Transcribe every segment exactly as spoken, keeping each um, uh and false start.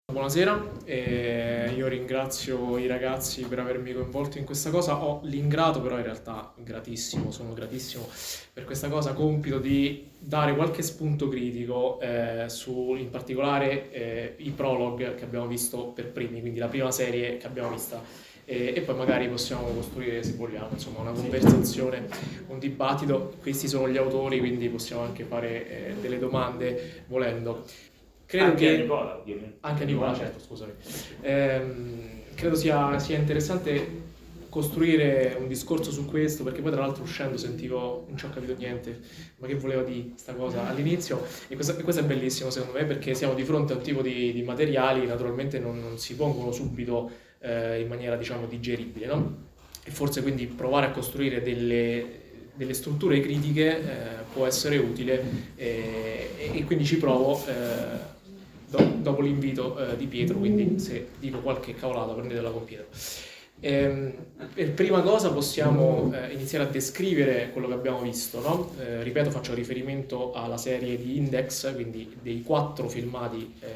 Buonasera, eh, io ringrazio i ragazzi per avermi coinvolto in questa cosa. Ho l'ingrato, però in realtà gratissimo, sono gratissimo per questa cosa, compito di dare qualche spunto critico eh, su in particolare eh, i prolog che abbiamo visto per primi, quindi la prima serie che abbiamo vista. E, e poi magari possiamo costruire, se vogliamo, insomma, una conversazione, un dibattito. Questi sono gli autori, quindi possiamo anche fare eh, delle domande volendo. Credo anche che... a Nicola, ovviamente. Anche a Nicola, certo, scusami. Ehm, credo sia, sia interessante costruire un discorso su questo, perché poi tra l'altro uscendo sentivo, non ci ho capito niente, ma che voleva dire sta cosa all'inizio, e questo, e questo è bellissimo secondo me, perché siamo di fronte a un tipo di, di materiali, naturalmente non, non si pongono subito eh, in maniera, diciamo, digeribile, no? E forse quindi provare a costruire delle, delle strutture critiche eh, può essere utile, eh, e, e quindi ci provo eh, dopo l'invito eh, di Pietro, quindi se dico qualche cavolata prendetela con Pietro. Ehm, per prima cosa possiamo eh, iniziare a descrivere quello che abbiamo visto, no? Eh, ripeto, faccio riferimento alla serie di Index, quindi dei quattro filmati eh,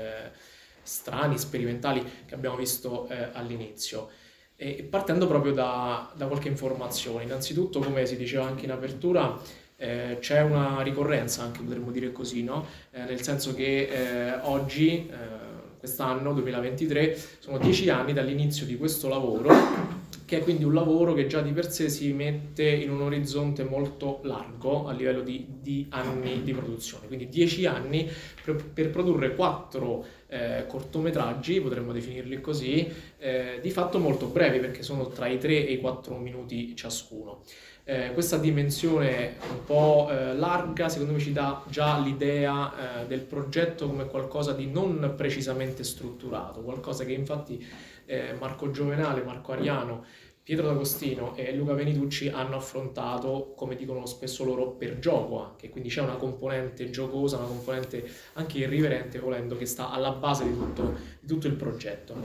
strani, sperimentali che abbiamo visto eh, all'inizio. E partendo proprio da, da qualche informazione, innanzitutto, come si diceva anche in apertura, Eh, c'è una ricorrenza, anche potremmo dire così, no? Eh, nel senso che eh, oggi, eh, quest'anno, duemilaventitré, sono dieci anni dall'inizio di questo lavoro, che è quindi un lavoro che già di per sé si mette in un orizzonte molto largo a livello di, di anni di produzione, quindi dieci anni per, per produrre quattro eh, cortometraggi, potremmo definirli così, eh, di fatto molto brevi, perché sono tra i tre e i quattro minuti ciascuno. Eh, questa dimensione un po' eh, larga secondo me ci dà già l'idea eh, del progetto come qualcosa di non precisamente strutturato, qualcosa che infatti eh, Marco Giovenale, Marco Ariano, Pietro D'Agostino e Luca Venitucci hanno affrontato, come dicono spesso loro, per gioco anche, quindi c'è una componente giocosa, una componente anche irriverente, volendo, che sta alla base di tutto, di tutto il progetto.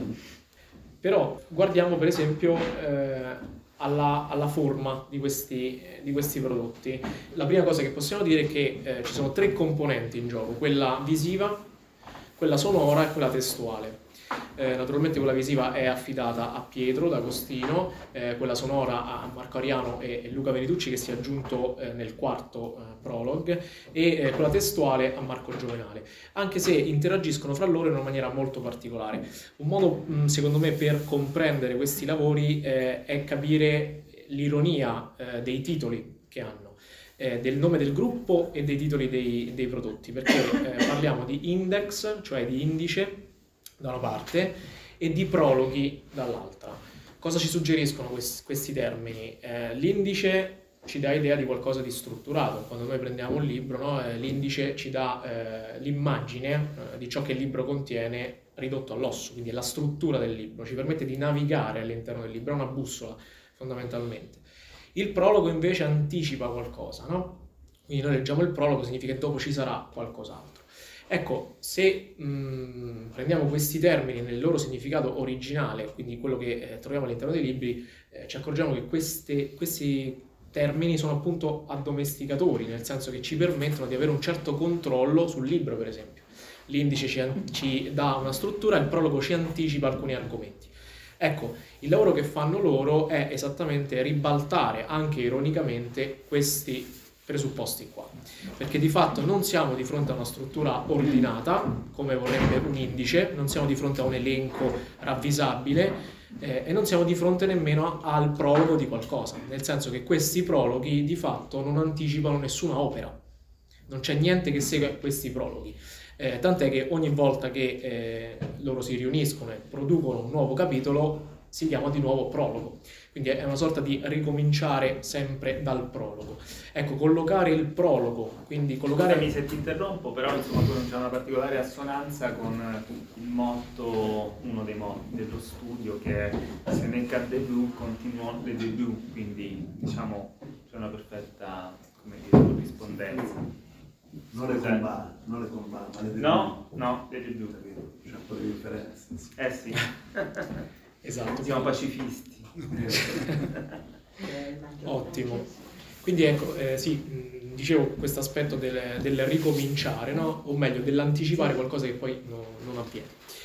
Però guardiamo per esempio eh, Alla, alla forma di questi, di questi prodotti. La prima cosa che possiamo dire è che eh, ci sono tre componenti in gioco: quella visiva, quella sonora e quella testuale. Eh, naturalmente quella visiva è affidata a Pietro D'Agostino, eh, quella sonora a Marco Ariano e, e Luca Venitucci, che si è aggiunto eh, nel quarto eh, prolog, e eh, quella testuale a Marco Giovenale, anche se interagiscono fra loro in una maniera molto particolare. Un modo, mh, secondo me, per comprendere questi lavori eh, è capire l'ironia eh, dei titoli che hanno, eh, del nome del gruppo e dei titoli dei, dei prodotti, perché eh, parliamo di index, cioè di indice da una parte, e di prologhi dall'altra. Cosa ci suggeriscono questi, questi termini? Eh, l'indice ci dà idea di qualcosa di strutturato. Quando noi prendiamo un libro, no? eh, l'indice ci dà eh, l'immagine eh, di ciò che il libro contiene ridotto all'osso, quindi è la struttura del libro, ci permette di navigare all'interno del libro, è una bussola fondamentalmente. Il prologo invece anticipa qualcosa, no? Quindi noi leggiamo il prologo, significa che dopo ci sarà qualcos'altro. Ecco, se mh, prendiamo questi termini nel loro significato originale, quindi quello che eh, troviamo all'interno dei libri, eh, ci accorgiamo che queste, questi termini sono appunto addomesticatori, nel senso che ci permettono di avere un certo controllo sul libro, per esempio. L'indice ci, ci dà una struttura, il prologo ci anticipa alcuni argomenti. Ecco, il lavoro che fanno loro è esattamente ribaltare, anche ironicamente, questi presupposti qua, perché di fatto non siamo di fronte a una struttura ordinata come vorrebbe un indice, non siamo di fronte a un elenco ravvisabile eh, e non siamo di fronte nemmeno al prologo di qualcosa, nel senso che questi prologhi di fatto non anticipano nessuna opera, non c'è niente che segue questi prologhi, eh, tant'è che ogni volta che eh, loro si riuniscono e producono un nuovo capitolo si chiama di nuovo prologo, quindi è una sorta di ricominciare sempre dal prologo. Ecco, collocare il prologo, quindi collocare... Scusami se ti interrompo, però insomma tu non c'è una particolare assonanza con il motto, uno dei motti dello studio, che è se ne cade blu, continuò le debut, quindi diciamo c'è una perfetta, come dire, corrispondenza. Non le combat, non le combat, ma le debut. No, no, le debut. C'è un po' di differenza. Eh sì. Esatto. Siamo pacifisti. Ottimo. Quindi ecco, eh, sì, dicevo questo aspetto del, del ricominciare, no? O meglio, dell'anticipare qualcosa che poi no, non avviene.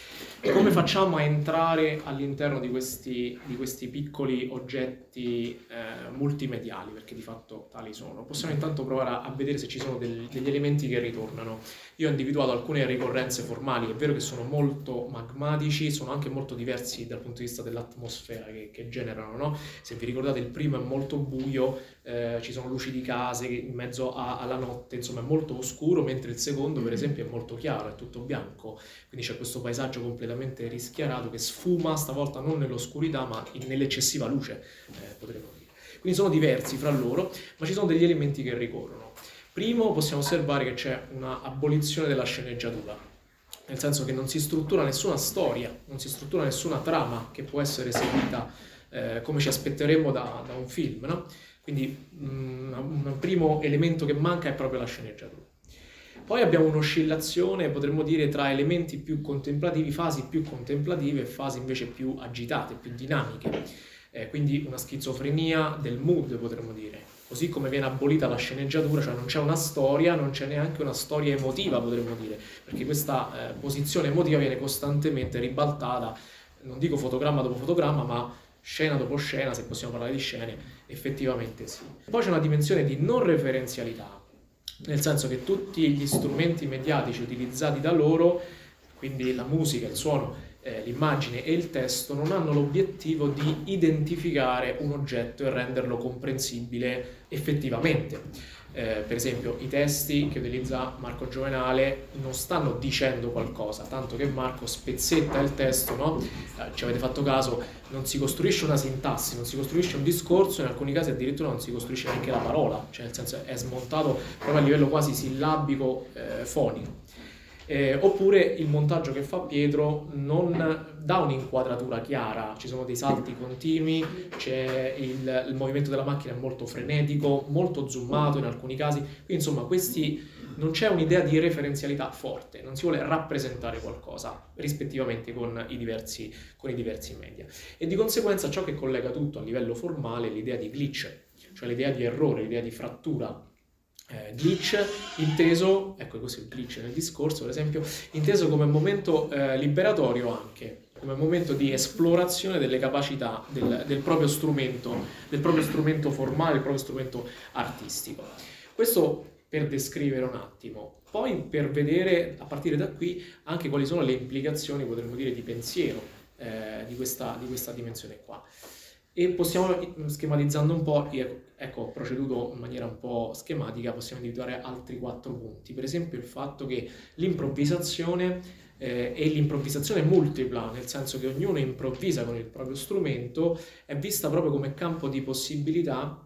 come facciamo a entrare all'interno di questi, di questi piccoli oggetti eh, multimediali, perché di fatto tali sono? Possiamo intanto provare a, a vedere se ci sono del, degli elementi che ritornano. Io ho individuato alcune ricorrenze formali, è vero che sono molto magmatici, sono anche molto diversi dal punto di vista dell'atmosfera che, che generano, no? Se vi ricordate, il primo è molto buio, eh, ci sono luci di case in mezzo a, alla notte, insomma è molto oscuro, mentre il secondo per esempio è molto chiaro, è tutto bianco, quindi c'è questo paesaggio completamente rischiarato che sfuma stavolta non nell'oscurità ma in, nell'eccessiva luce, eh, potremmo dire. Quindi sono diversi fra loro, ma ci sono degli elementi che ricorrono. Primo, possiamo osservare che c'è una abolizione della sceneggiatura, nel senso che non si struttura nessuna storia, non si struttura nessuna trama che può essere seguita eh, come ci aspetteremmo da, da un film, no? Quindi mm, un primo elemento che manca è proprio la sceneggiatura. Poi abbiamo un'oscillazione, potremmo dire, tra elementi più contemplativi, fasi più contemplative e fasi invece più agitate, più dinamiche. Eh, quindi una schizofrenia del mood, potremmo dire. Così come viene abolita la sceneggiatura, cioè non c'è una storia, non c'è neanche una storia emotiva, potremmo dire, perché questa eh, posizione emotiva viene costantemente ribaltata, non dico fotogramma dopo fotogramma, ma scena dopo scena, se possiamo parlare di scene, effettivamente sì. Poi c'è una dimensione di non referenzialità, nel senso che tutti gli strumenti mediatici utilizzati da loro, quindi la musica, il suono, eh, l'immagine e il testo, non hanno l'obiettivo di identificare un oggetto e renderlo comprensibile effettivamente. Eh, per esempio i testi che utilizza Marco Giovenale non stanno dicendo qualcosa, tanto che Marco spezzetta il testo, no? Eh, ci avete fatto caso, non si costruisce una sintassi, non si costruisce un discorso, in alcuni casi addirittura non si costruisce neanche la parola, cioè nel senso è smontato proprio a livello quasi sillabico, eh, fonico. Eh, oppure il montaggio che fa Pietro non dà un'inquadratura chiara, ci sono dei salti continui, c'è il, il movimento della macchina è molto frenetico, molto zoomato in alcuni casi, quindi insomma questi non c'è un'idea di referenzialità forte, non si vuole rappresentare qualcosa rispettivamente con i diversi, con i diversi media, e di conseguenza ciò che collega tutto a livello formale è l'idea di glitch, cioè l'idea di errore, l'idea di frattura. Eh, glitch inteso, ecco così il glitch nel discorso per esempio, inteso come momento eh, liberatorio, anche come momento di esplorazione delle capacità del, del proprio strumento, del proprio strumento formale, del proprio strumento artistico. Questo per descrivere un attimo, poi per vedere a partire da qui anche quali sono le implicazioni, potremmo dire, di pensiero eh, di, questa, di questa dimensione qua. E possiamo, schematizzando un po', ecco, ho proceduto in maniera un po' schematica, possiamo individuare altri quattro punti. Per esempio il fatto che l'improvvisazione eh, e l'improvvisazione multipla, nel senso che ognuno improvvisa con il proprio strumento, è vista proprio come campo di possibilità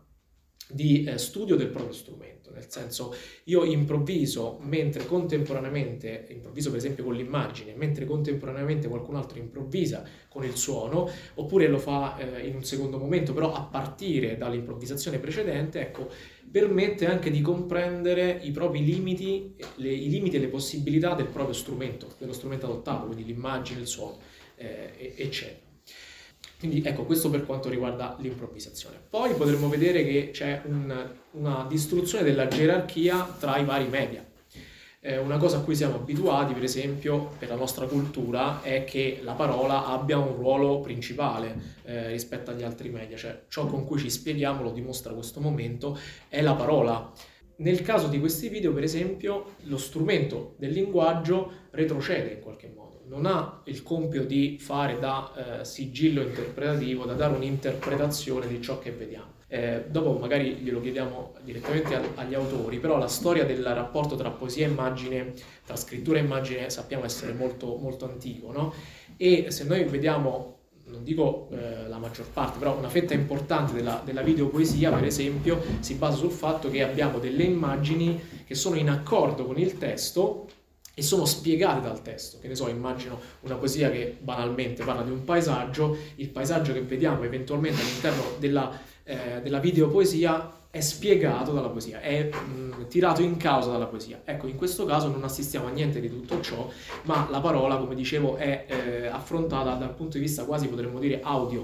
di eh, studio del proprio strumento, nel senso io improvviso mentre contemporaneamente, improvviso per esempio con l'immagine, mentre contemporaneamente qualcun altro improvvisa con il suono, oppure lo fa eh, in un secondo momento, però a partire dall'improvvisazione precedente, ecco, permette anche di comprendere i propri limiti, le, i limiti e le possibilità del proprio strumento, dello strumento adottato, quindi l'immagine, il suono, eh, eccetera. Quindi ecco, questo per quanto riguarda l'improvvisazione. Poi potremmo vedere che c'è un, una distruzione della gerarchia tra i vari media. Eh, una cosa a cui siamo abituati, per esempio, per la nostra cultura, è che la parola abbia un ruolo principale eh, rispetto agli altri media, cioè ciò con cui ci spieghiamo, lo dimostra questo momento, è la parola. Nel caso di questi video, per esempio, lo strumento del linguaggio retrocede in qualche modo. Non ha il compito di fare da eh, sigillo interpretativo, da dare un'interpretazione di ciò che vediamo. Eh, dopo magari glielo chiediamo direttamente a, agli autori, però la storia del rapporto tra poesia e immagine, tra scrittura e immagine, sappiamo essere molto, molto antico, no? E se noi vediamo, non dico eh, la maggior parte, però una fetta importante della, della videopoesia, per esempio, si basa sul fatto che abbiamo delle immagini che sono in accordo con il testo e sono spiegate dal testo. Che ne so, immagino una poesia che banalmente parla di un paesaggio, il paesaggio che vediamo eventualmente all'interno della, eh, della videopoesia è spiegato dalla poesia, è mh, tirato in causa dalla poesia. Ecco, in questo caso non assistiamo a niente di tutto ciò, ma la parola, come dicevo, è eh, affrontata dal punto di vista quasi, potremmo dire, audio,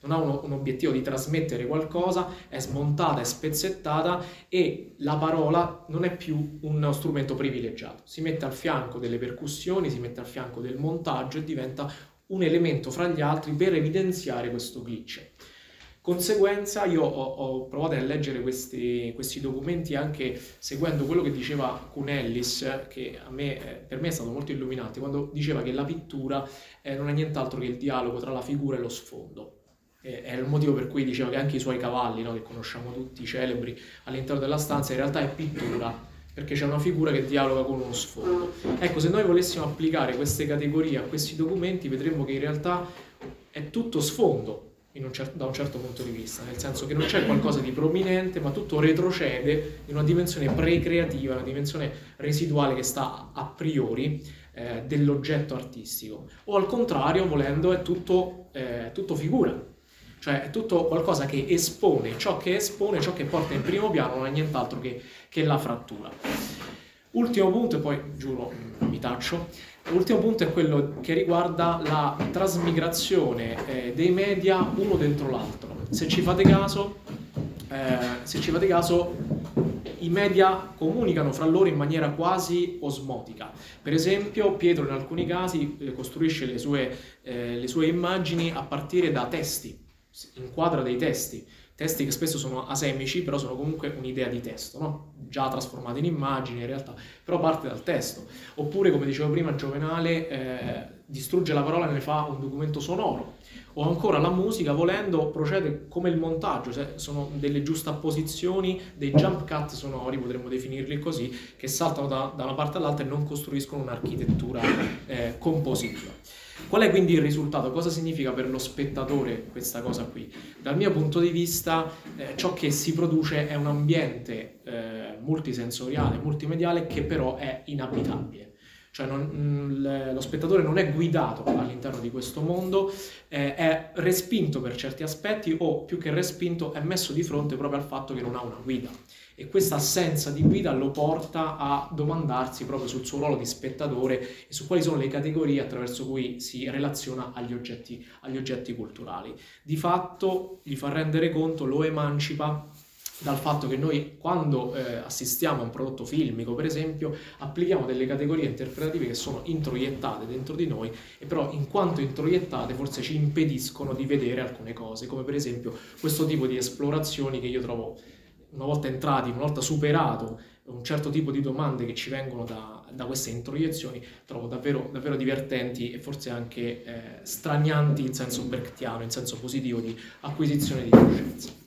non ha uno, un obiettivo di trasmettere qualcosa, è smontata, è spezzettata e la parola non è più uno strumento privilegiato. Si mette al fianco delle percussioni, si mette al fianco del montaggio e diventa un elemento fra gli altri per evidenziare questo glitch. Conseguenza, io ho, ho provato a leggere questi, questi documenti anche seguendo quello che diceva Kuhn Ellis, che a me, per me è stato molto illuminante, quando diceva che la pittura eh, non è nient'altro che il dialogo tra la figura e lo sfondo. Eh, è il motivo per cui diceva che anche i suoi cavalli, no, che conosciamo tutti, celebri, all'interno della stanza, in realtà è pittura, perché c'è una figura che dialoga con uno sfondo. Ecco, se noi volessimo applicare queste categorie a questi documenti, vedremmo che in realtà è tutto sfondo, in un certo, da un certo punto di vista, nel senso che non c'è qualcosa di prominente, ma tutto retrocede in una dimensione pre-creativa, una dimensione residuale che sta a priori eh, dell'oggetto artistico. O al contrario, volendo, è tutto, eh, tutto figura, cioè è tutto qualcosa che espone, ciò che espone, ciò che porta in primo piano non è nient'altro che, che la frattura. Ultimo punto, e poi giuro mi taccio. L'ultimo punto è quello che riguarda la trasmigrazione eh, dei media uno dentro l'altro. Se ci fate caso, eh, se ci fate caso, i media comunicano fra loro in maniera quasi osmotica. Per esempio, Pietro in alcuni casi eh, costruisce le sue, eh, le sue immagini a partire da testi, inquadra dei testi. Testi che spesso sono asemici, però sono comunque un'idea di testo, no? Già trasformata in immagini in realtà, però parte dal testo. Oppure, come dicevo prima, Giovenale eh, distrugge la parola e ne fa un documento sonoro. O ancora la musica, volendo, procede come il montaggio, cioè sono delle giustapposizioni, dei jump cut sonori, potremmo definirli così, che saltano da, da una parte all'altra e non costruiscono un'architettura eh, compositiva. Qual è quindi il risultato? Cosa significa per lo spettatore questa cosa qui? Dal mio punto di vista, eh, ciò che si produce è un ambiente eh, multisensoriale, multimediale, che però è inabitabile. Cioè non, mh, lo spettatore non è guidato all'interno di questo mondo, eh, è respinto per certi aspetti, o più che respinto è messo di fronte proprio al fatto che non ha una guida. E questa assenza di guida lo porta a domandarsi proprio sul suo ruolo di spettatore e su quali sono le categorie attraverso cui si relaziona agli oggetti, agli oggetti culturali. Di fatto gli fa rendere conto, lo emancipa dal fatto che noi, quando eh, assistiamo a un prodotto filmico, per esempio, applichiamo delle categorie interpretative che sono introiettate dentro di noi, e però in quanto introiettate forse ci impediscono di vedere alcune cose, come per esempio questo tipo di esplorazioni che io trovo, una volta entrati, una volta superato un certo tipo di domande che ci vengono da, da queste introiezioni, trovo davvero, davvero divertenti e forse anche eh, stranianti in senso brechtiano, in senso positivo di acquisizione di conoscenza.